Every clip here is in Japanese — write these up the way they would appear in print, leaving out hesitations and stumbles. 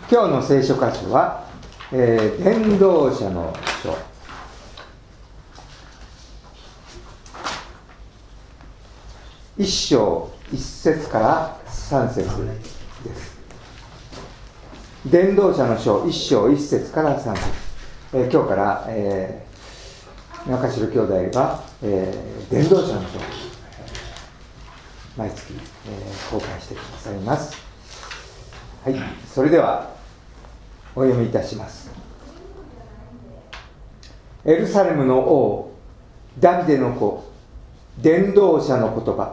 今日の聖書箇所は、伝道者の書1章1節から3節です。伝道者の書1章1節から3節、今日から、中城兄弟が、伝道者の書を毎月、公開してくださいます。はい、それではお読みいたします。エルサレムの王ダビデの子伝道者の言葉。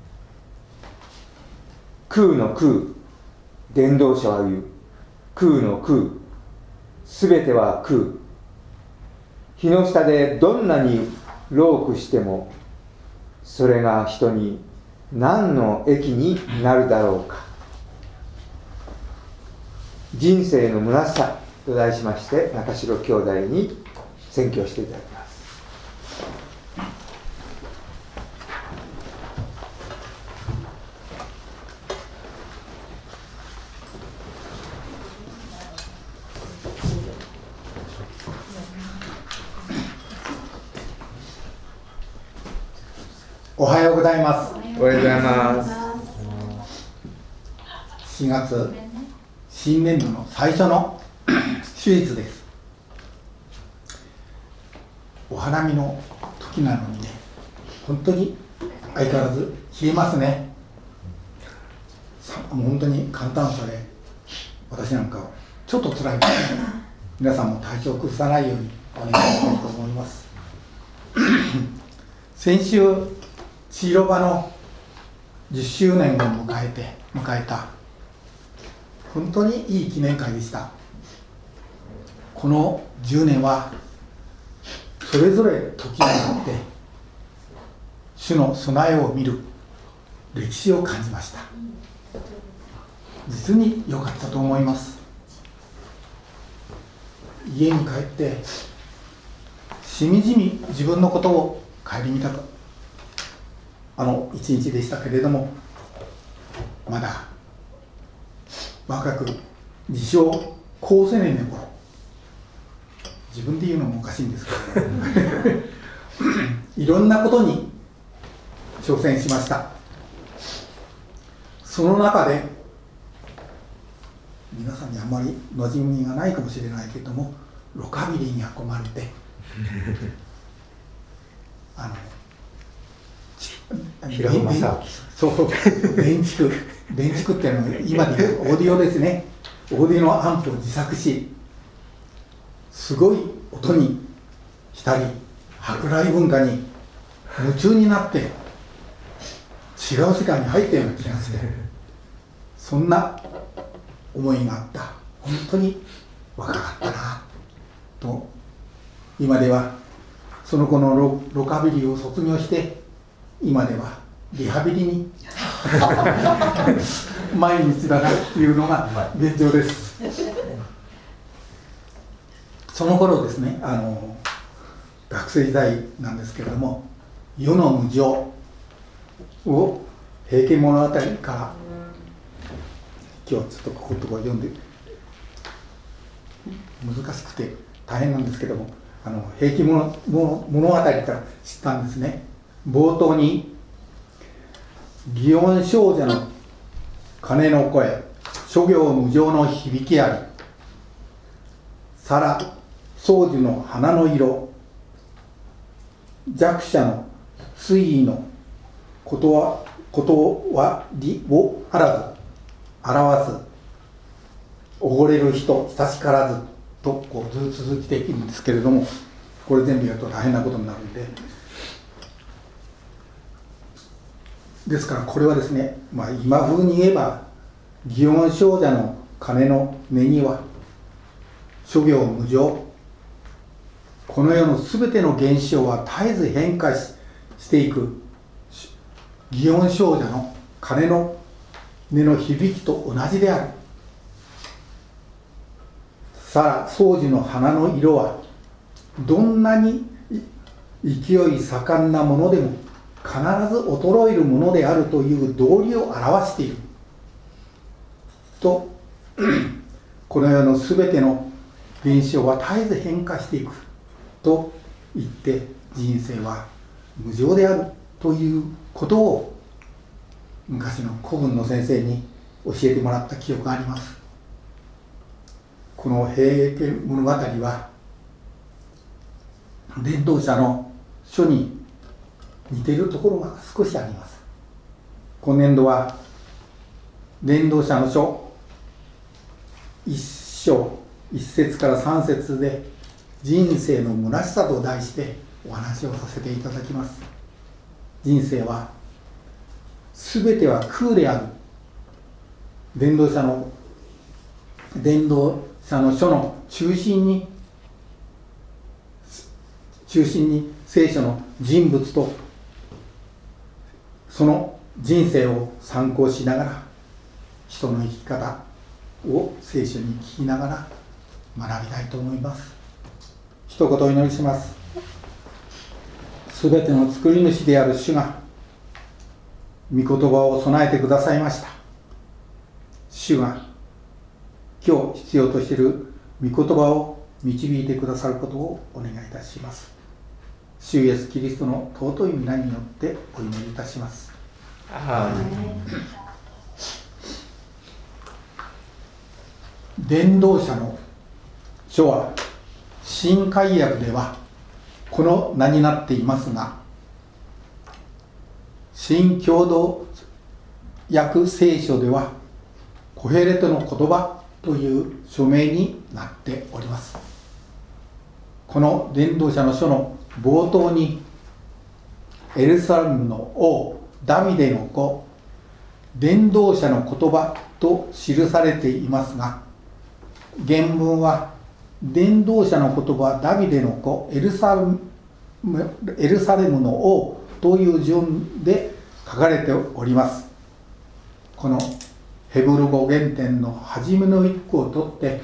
空の空、伝道者は言う。空の空、すべては空。日の下でどんなに労苦しても、それが人に何の益になるだろうか。人生の虚しさと題しまして、中城兄弟に宣教していただきます。 おはようございます。 おはようございます。 4月、新年度の最初の手術です。お花見の時なのにね、本当に相変わらず冷えますね。もう本当に寒暖差で、私なんかちょっと辛いです。皆さんも体調を崩さないようにお願いしたいと思います。先週シーロバの10周年を迎えた本当にいい記念会でした。この10年はそれぞれ時があって主の備えを見る歴史を感じました。実に良かったと思います。家に帰ってしみじみ自分のことを顧みたと一日でしたけれども、まだ若く自称高青年の頃、自分で言うのもおかしいんですけどいろんなことに挑戦しました。その中で皆さんにあんまり馴染みがないかもしれないけれども、ロカビリーに憧れて平山さん、 そう電池区っていうのは今でいうオーディオですね。オーディオのアンプを自作し、すごい音に浸り、舶来文化に夢中になって違う世界に入ったような気がして、そんな思いがあった。本当に若かったなと。今ではその子のロカビリーを卒業して、今ではリハビリに毎日だなっていうのが現状です。その頃ですね、学生時代なんですけれども、世の無常を平家物語から、今日はちょっとこことこ読んで難しくて大変なんですけども、平家物語から知ったんですね。冒頭に祇園精舎の鐘の声、諸行無常の響きあり、皿宗樹の花の色、弱者の推移のことは理を表す、溺れる人久しからずとこうずっと続いていくんですけれども、これ全部やると大変なことになるんで、ですからこれはですね、今風に言えば祇園精舎の鐘の音には諸行無常、この世のすべての現象は絶えず変化していく祇園精舎の鐘の音の響きと同じである。さあ宗樹の花の色はどんなに勢い盛んなものでも必ず衰えるものであるという道理を表しているとこの世のすべての現象は絶えず変化していくと言って、人生は無常であるということを昔の古文の先生に教えてもらった記憶があります。この平家物語は伝道者の書に似ているところが少しあります。今年度は伝道者の書1章1節から3節で人生の虚しさと題してお話をさせていただきます。人生は全ては空である。伝道者の書の中心に聖書の人物とその人生を参考しながら、人の生き方を聖書に聞きながら学びたいと思います。一言お祈りします。すべての作り主である主が御言葉を備えてくださいました。主が今日必要としている御言葉を導いてくださることをお願いいたします。主イエスキリストの尊い皆によってお祈りいたします。伝道者の書は新改訳ではこの名になっていますが、新共同訳聖書ではコヘレトの言葉という書名になっております。この伝道者の書の冒頭にエルサレムの王ダビデの子伝道者の言葉と記されていますが、原文は伝道者の言葉ダビデの子エルサレムの王という順で書かれております。このヘブル語原典の初めの一句を取って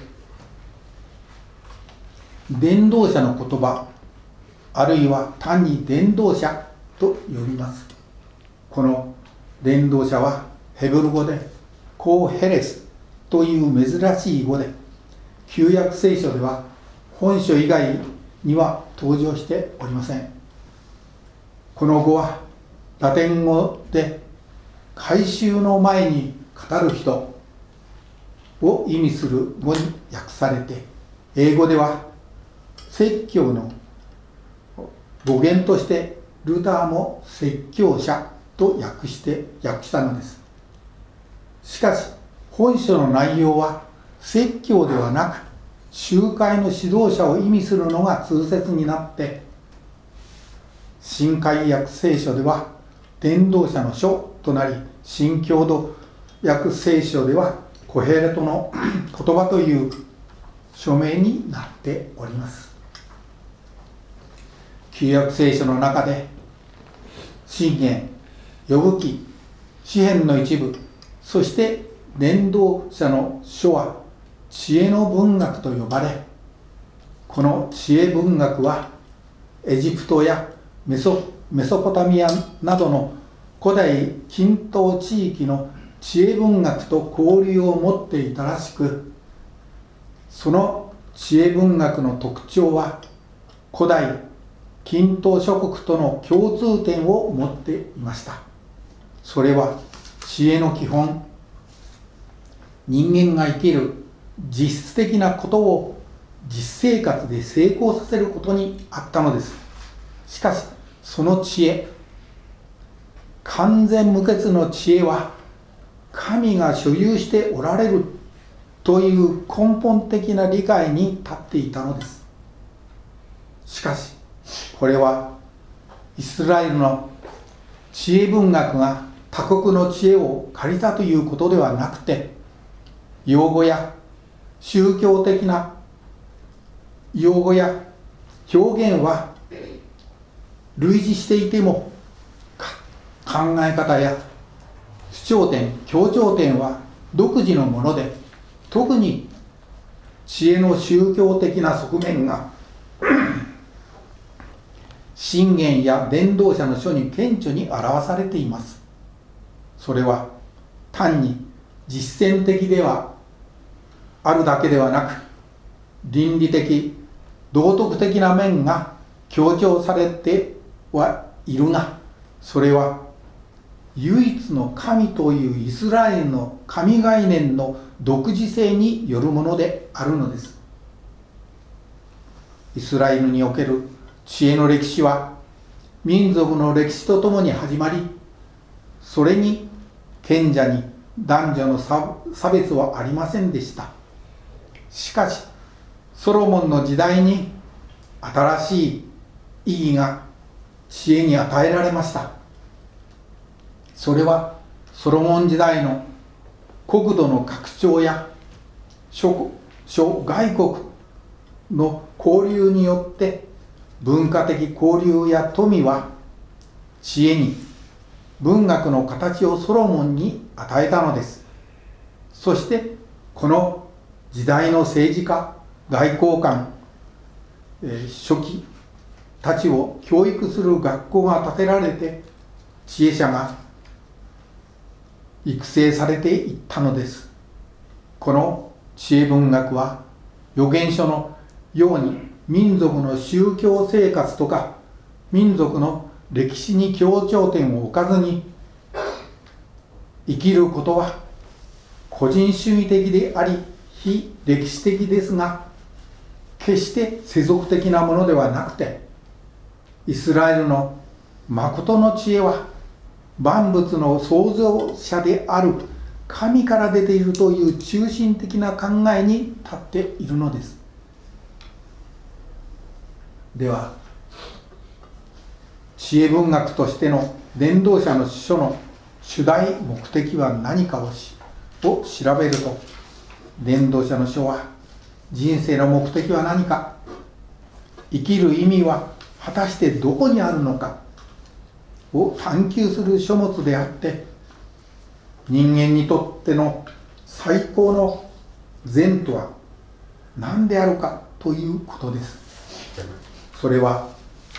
伝道者の言葉あるいは単に伝道者と呼びます。この伝道者はヘブル語でコーヘレスという珍しい語で、旧約聖書では本書以外には登場しておりません。この語はラテン語で改宗の前に語る人を意味する語に訳されて、英語では説教の語源としてルターも説教者と訳したのです。しかし本書の内容は説教ではなく集会の指導者を意味するのが通説になって、新改訳聖書では伝道者の書となり、新共同訳聖書ではコヘレトの言葉という書名になっております。旧約聖書の中で箴言、呼ぶ記、詩編の一部、そして伝道者の書は知恵の文学と呼ばれ、この知恵文学はエジプトやメソポタミアなどの古代近東地域の知恵文学と交流を持っていたらしく、その知恵文学の特徴は古代近東諸国との共通点を持っていました。それは知恵の基本、人間が生きる実質的なことを実生活で成功させることにあったのです。しかしその知恵、完全無欠の知恵は神が所有しておられるという根本的な理解に立っていたのです。しかしこれはイスラエルの知恵文学が他国の知恵を借りたということではなくて、用語や宗教的な用語や表現は類似していても、考え方や主張点、強調点は独自のもので、特に知恵の宗教的な側面が箴言や伝道者の書に顕著に表されています。それは単に実践的ではあるだけではなく、倫理的道徳的な面が強調されてはいるが、それは唯一の神というイスラエルの神概念の独自性によるものであるのです。イスラエルにおける知恵の歴史は民族の歴史とともに始まり、それに賢者に男女の差別はありませんでした。しかしソロモンの時代に新しい意義が知恵に与えられました。それはソロモン時代の国土の拡張や諸外国の交流によって文化的交流や富は知恵に文学の形をソロモンに与えたのです。そしてこの時代の政治家、外交官、書記たちを教育する学校が建てられて、知恵者が育成されていったのです。この知恵文学は預言書のように民族の宗教生活とか民族の歴史に強調点を置かずに、生きることは個人主義的であり非歴史的ですが、決して世俗的なものではなくて、イスラエルの誠の知恵は万物の創造者である神から出ているという中心的な考えに立っているのです。では、知恵文学としての伝道者の書の主題目的は何かを調べると、伝道者の書は人生の目的は何か、生きる意味は果たしてどこにあるのかを探求する書物であって、人間にとっての最高の善とは何であるかということです。それは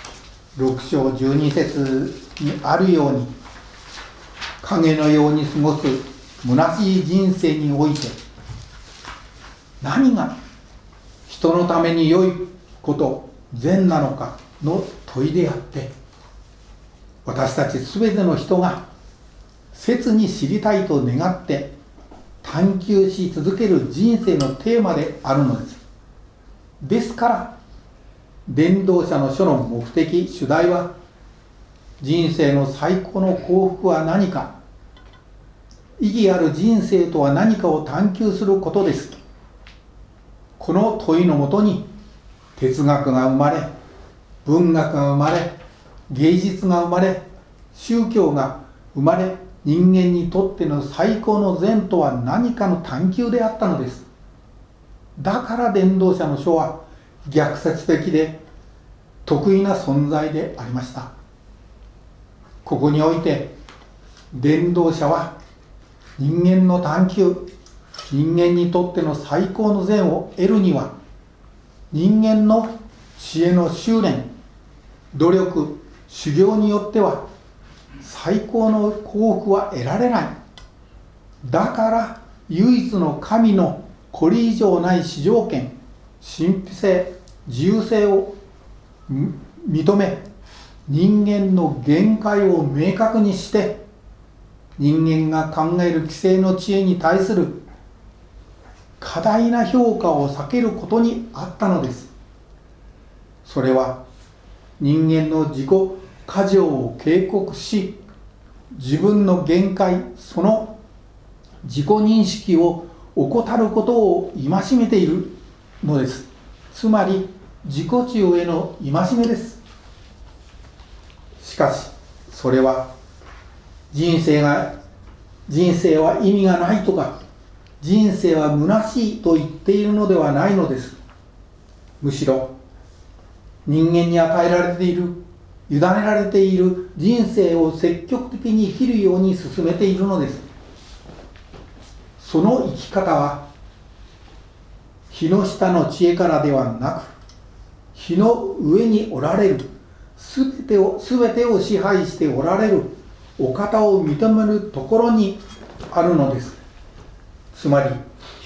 6章12節にあるように、影のように過ごす虚しい人生において何が人のために良いこと善なのかの問いであって、私たちすべての人が切に知りたいと願って探求し続ける人生のテーマであるのです。ですから伝道者の書の目的、主題は、人生の最高の幸福は何か、意義ある人生とは何かを探求することです。この問いのもとに哲学が生まれ、文学が生まれ、芸術が生まれ、宗教が生まれ、人間にとっての最高の善とは何かの探求であったのです。だから伝道者の書は逆説的で得意な存在でありました。ここにおいて伝道者は人間の探求、人間にとっての最高の善を得るには、人間の知恵の修練、努力、修行によっては最高の幸福は得られない。だから唯一の神のこれ以上ない至上権、神秘性、自由性を認め、人間の限界を明確にして、人間が考える既成の知恵に対する過大な評価を避けることにあったのです。それは人間の自己過剰を警告し、自分の限界、その自己認識を怠ることを戒めているのです。つまり自己中への戒めです。しかしそれは人生は意味がないとか、人生は虚しいと言っているのではないのです。むしろ人間に与えられている、委ねられている人生を積極的に生きるように進めているのです。その生き方は日の下の知恵からではなく、日の上におられる、すべてを支配しておられるお方を認めるところにあるのです。つまり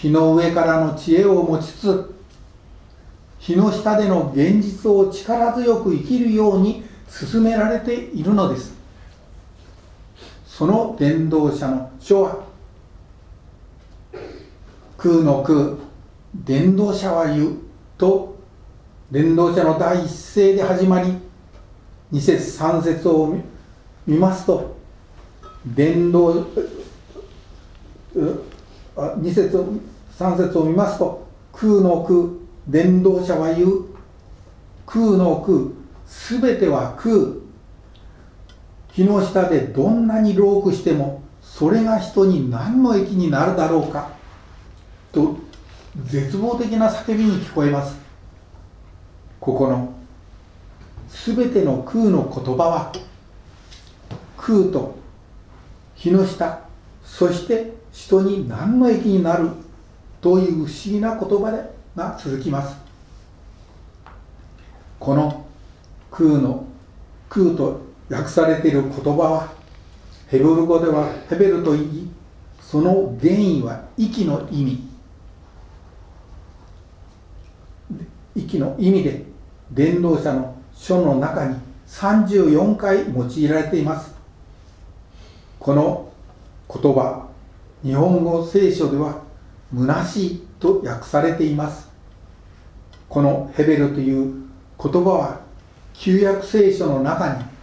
日の上からの知恵を持ちつつ、日の下での現実を力強く生きるように進められているのです。その伝道者の書は、空の空、伝道者は言うと、伝道者の第一声で始まり、2節3節を見ますと、2節3節を見ますと、空の空、伝道者は言う、空の空、すべては空、日の下でどんなに労苦しても、それが人に何の益になるだろうかと、絶望的な叫びに聞こえます。ここのすべての空の言葉は、空と日の下、そして人に何の益になるという不思議な言葉が続きます。この空と訳されている言葉は、ヘブル語ではヘベルと言い、その原意は息の意味。息の意味で、伝道者の書の中に34回用いられています。この言葉、日本語聖書では虚しいと訳されています。このヘベルという言葉は旧約聖書の中に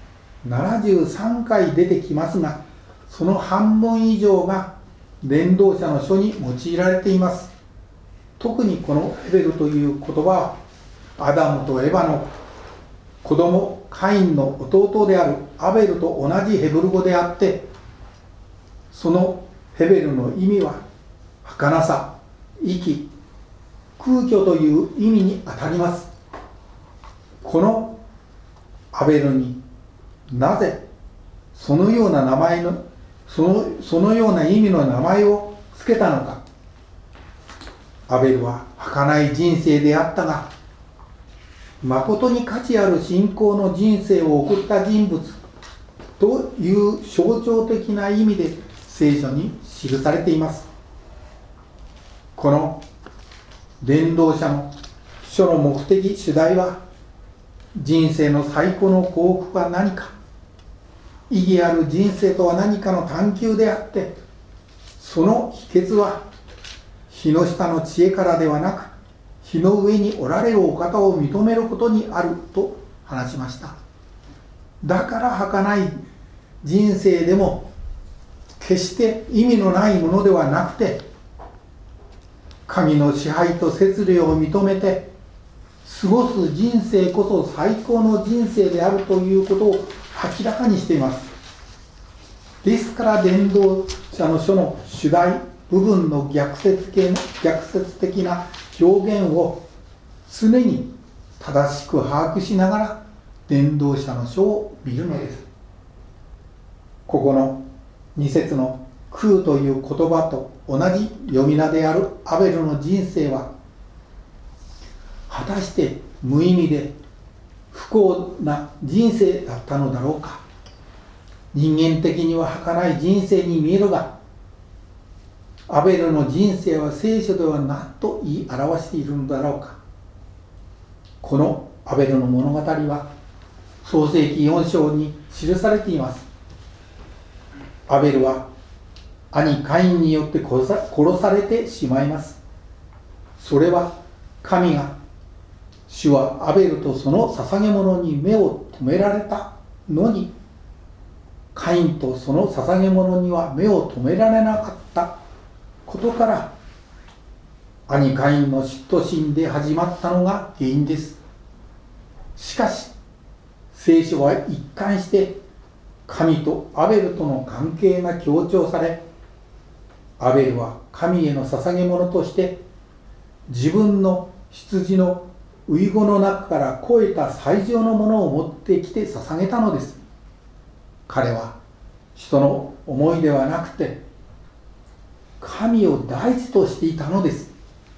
73回出てきますが、その半分以上が伝道者の書に用いられています。特にこのヘベルという言葉は、アダムとエバの子供カインの弟であるアベルと同じヘブル語であって、そのヘベルの意味は儚さ、息、空虚という意味にあたります。このアベルになぜそのような名前のそのような意味の名前を付けたのか。アベルは儚い人生であったが、誠に価値ある信仰の人生を送った人物という象徴的な意味で聖書に記されています。この伝道者の書の目的、主題は、人生の最高の幸福は何か、意義ある人生とは何かの探求であって、その秘訣は日の下の知恵からではなく、日の上におられるお方を認めることにあると話しました。だから儚い人生でも決して意味のないものではなくて、神の支配と節令を認めて過ごす人生こそ最高の人生であるということを明らかにしています。ですから伝道者の書の主題部分の逆説的な表現を常に正しく把握しながら伝道者の書を見るのです。ここの2節の空という言葉と同じ読み名であるアベルの人生は、果たして無意味で不幸な人生だったのだろうか。人間的には儚い人生に見えるが、アベルの人生は聖書では何と言い表しているのだろうか。このアベルの物語は創世記4章に記されています。アベルは兄カインによって殺されてしまいます。それは神が、主はアベルとその捧げ物に目を留められたのに、カインとその捧げ物には目を留められなかったことから、兄カインの嫉妬心で始まったのが原因です。しかし聖書は一貫して神とアベルとの関係が強調され、アベルは神への捧げ物として自分の羊の遺語の中から超えた最上のものを持ってきて捧げたのです。彼は人の思いではなくて神を第一としていたのです。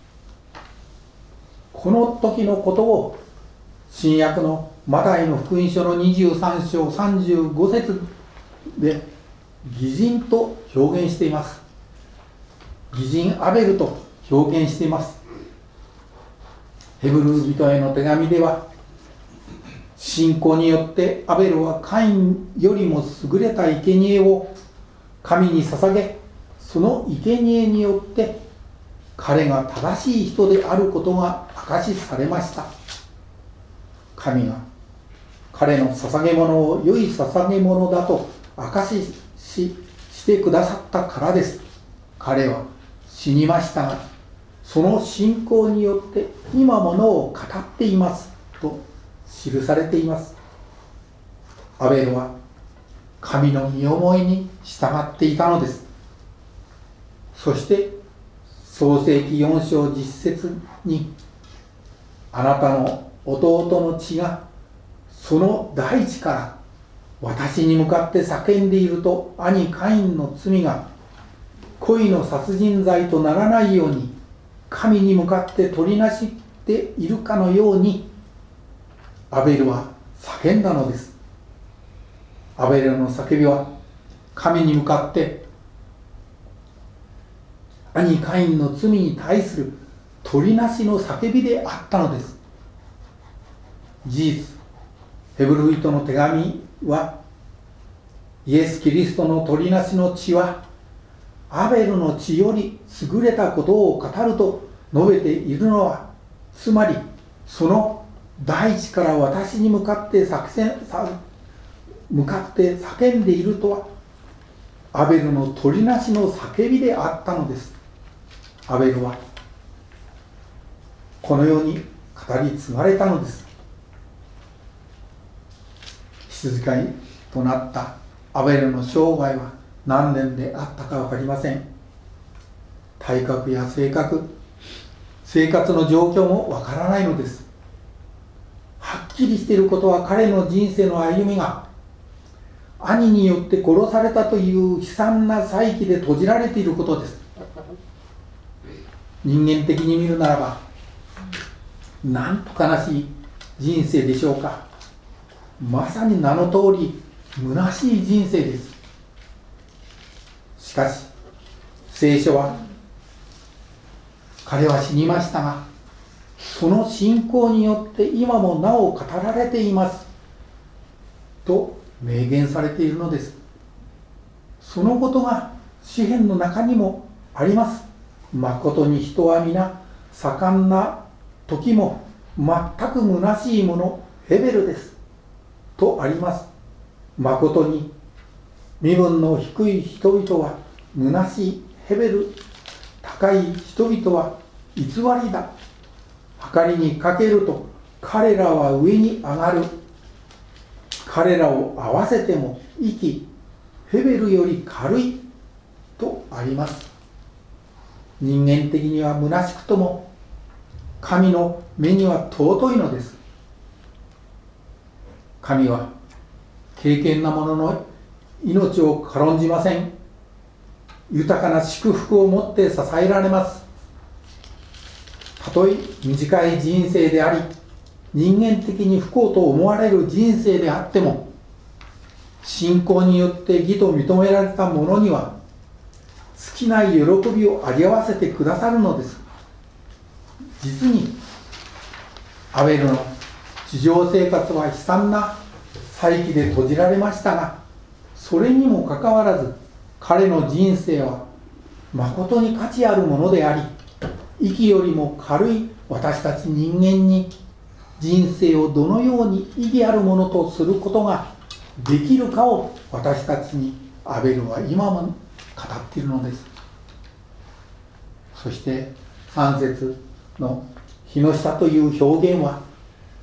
この時のことを新約のマタイの福音書の23章35節で義人と表現しています。義人アベルと表現しています。ヘブル人への手紙では、信仰によってアベルはカインよりも優れた生贄を神に捧げ、その生贄によって彼が正しい人であることが証しされました。神が彼の捧げ物を良い捧げ物だと証ししてくださったからです。彼は死にましたが、その信仰によって今ものを語っていますと記されています。アベルは神の御思いに従っていたのです。そして創世記4章10節に、あなたの弟の血がその大地から私に向かって叫んでいると兄カインの罪が恋の殺人罪とならないように神に向かって取りなしているかのように、アベルは叫んだのです。アベルの叫びは神に向かって兄カインの罪に対する取りなしの叫びであったのです。事実、ヘブル人の手紙は、イエス・キリストの取りなしの血はアベルの血より優れたことを語ると述べているのは、つまりその大地から私に向かって叫んでいるとは、アベルの取りなしの叫びであったのです。アベルはこのように語り継がれたのです。羊飼いとなったアベルの生涯は何年であったか分かりません。体格や性格、生活の状況も分からないのです。はっきりしていることは、彼の人生の歩みが兄によって殺されたという悲惨な再起で閉じられていることです。人間的に見るならば、なんと悲しい人生でしょうか。まさに名の通り虚しい人生です。しかし聖書は、彼は死にましたがその信仰によって今もなお語られていますと明言されているのです。そのことが詩篇の中にもあります。誠に人は皆盛んな時も全く虚しいものヘベルですとあります。誠に身分の低い人々は虚しいヘベル、高い人々は偽りだ。計りにかけると彼らは上に上がる。彼らを合わせても息ヘベルより軽いとあります。人間的には虚しくとも神の目には尊いのです。神は敬虔な者の命を軽んじません。豊かな祝福をもって支えられます。たとえ短い人生であり、人間的に不幸と思われる人生であっても、信仰によって義と認められた者には尽きない喜びを味わわせてくださるのです。実にアベルの地上生活は悲惨な再起で閉じられましたが、それにもかかわらず彼の人生は誠に価値あるものであり、息よりも軽い私たち人間に人生をどのように意義あるものとすることができるかを私たちにアベルは今も語っているのです。そして3節の日の下という表現は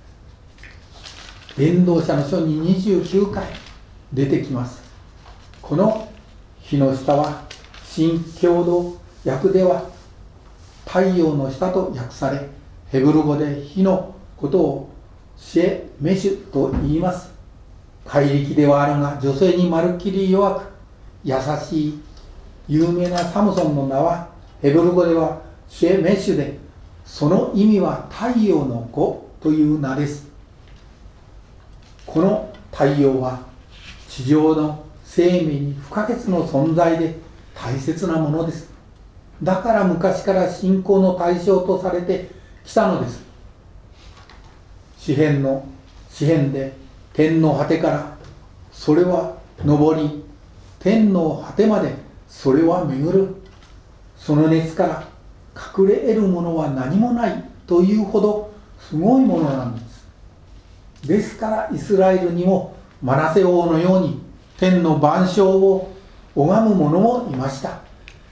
伝道者の書に29回出てきます。この日の下は新共同訳では太陽の下と訳され、ヘブル語で火のことをシェメシュと言います。怪力ではあるが女性にまるっきり弱く優しい有名なサムソンの名はヘブル語ではシェメシュで、その意味は太陽の子という名です。この太陽は地上の生命に不可欠の存在で大切なものです。 だから昔から信仰の対象とされてきたのです。詩編で天の果てからそれは昇り、天の果てまでそれは巡る。その熱から隠れ得るものは何もないというほどすごいものなんです。ですからイスラエルにもマナセ王のように天の万象を拝む者もいました。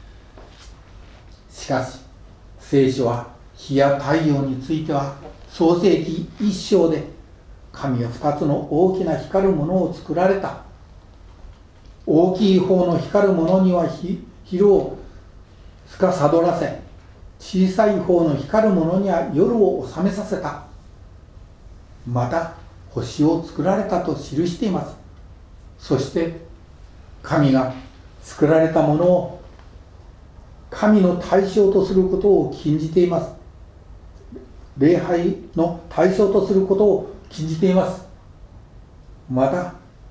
しかし聖書は日や太陽については創世記1章で神は2つの大きな光るものを作られた。大きい方の光るものには昼を司らせ、小さい方の光るものには夜を治めさせた。また星を作られたと記しています。そして神が作られたものを神の対象とすることを禁じています。礼拝の対象とすることを禁じています。また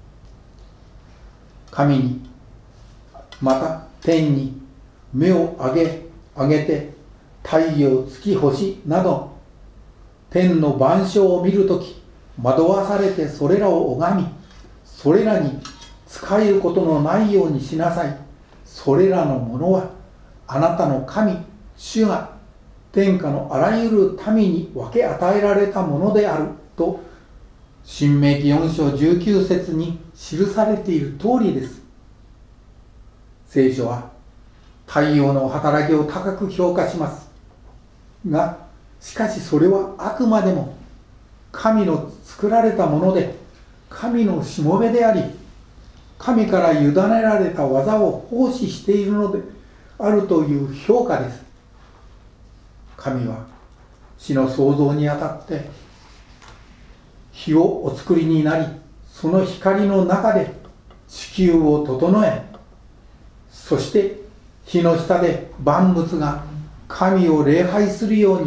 神に、また天に目を上げて太陽、月、星など天の万象を見るとき、惑わされてそれらを拝み、それらに仕えることのないようにしなさい。それらのものはあなたの神主が天下のあらゆる民に分け与えられたものであると申命記4章19節に記されている通りです。聖書は太陽の働きを高く評価しますが、しかしそれはあくまでも神の作られたもので、神のしもべであり、神から委ねられた技を奉仕しているのであるという評価です。神は地の創造にあたって日をお作りになり、その光の中で地球を整え、そして日の下で万物が神を礼拝するように、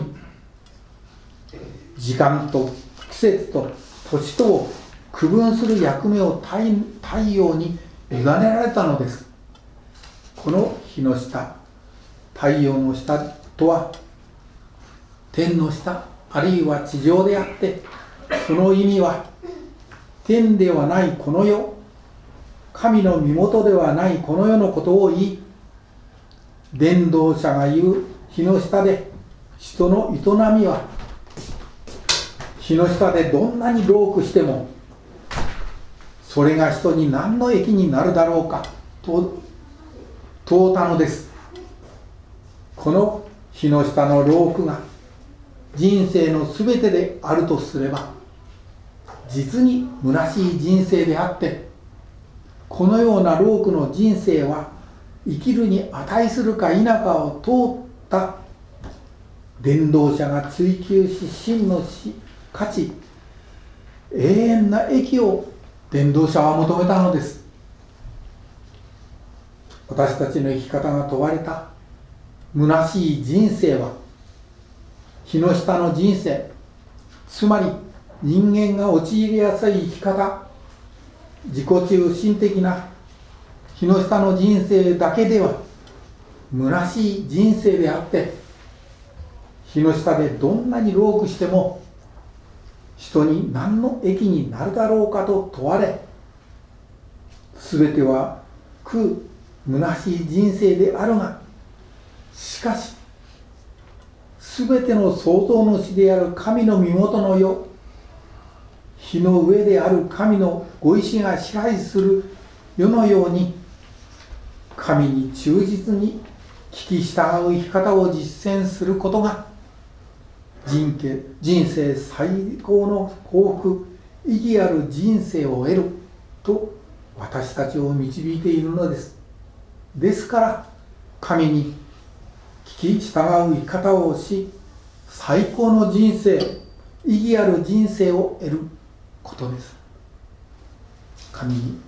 時間と季節と年とを区分する役目を太陽に委ねられたのです。この日の下、太陽の下とは天の下あるいは地上であって、その意味は天ではないこの世、神の身元ではないこの世のことを言い、伝道者が言う日の下で人の営みは、日の下でどんなに労苦してもそれが人に何の益になるだろうかと問うたのです。この日の下の労苦が人生のすべてであるとすれば、実に虚しい人生であって、このような労苦の人生は生きるに値するか否かを問った伝道者が追求し、真の価値、永遠な益を伝道者は求めたのです。私たちの生き方が問われた虚しい人生は、日の下の人生、つまり人間が陥りやすい生き方、自己中心的な日の下の人生だけでは虚しい人生であって、日の下でどんなに労苦しても人に何の益になるだろうかと問われ、すべては空虚しい人生であるが、しかしすべての創造主である神の身元の世、日の上である神のご意志が支配する世のように、神に忠実に聞き従う生き方を実践することが人生最高の幸福、意義ある人生を得ると私たちを導いているのです。ですから神に聞き従う生き方をし、最高の人生、意義ある人生を得ることです。神に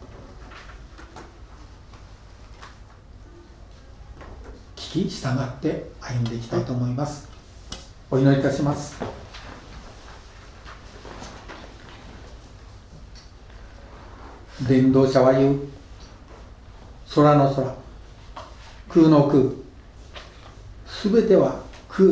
聞き従って歩んでいきたいと思います。お祈りいたします。伝道者は言う、空の空、空の空、 すべては空。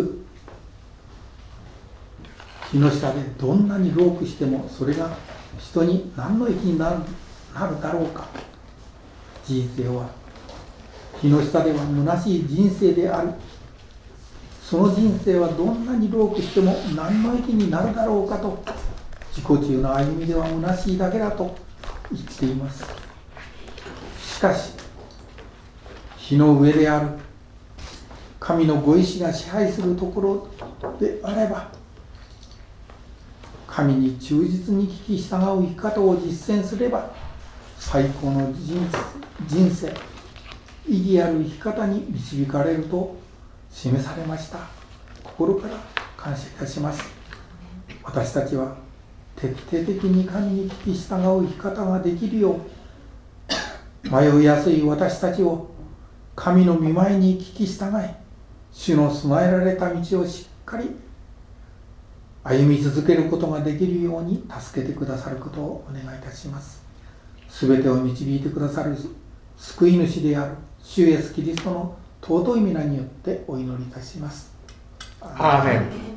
日の下でどんなに労苦してもそれが人に何の益になるだろうか。人生は日の下では虚しい人生である。その人生はどんなに労苦しても何の益になるだろうかと、自己中の歩みでは虚しいだけだと言っています。しかし日の上である神のご意志が支配するところであれば、神に忠実に聞き従う生き方を実践すれば、最高の人生、意義ある生き方に導かれると示されました。心から感謝いたします。私たちは徹底的に神に聞き従う生き方ができるよう、迷いやすい私たちを神の御前に聞き従い、主の備えられた道をしっかり歩み続けることができるように助けてくださることをお願いいたします。すべてを導いてくださる救い主である主イエスキリストの尊い皆によってお祈りいたします。 アーメン。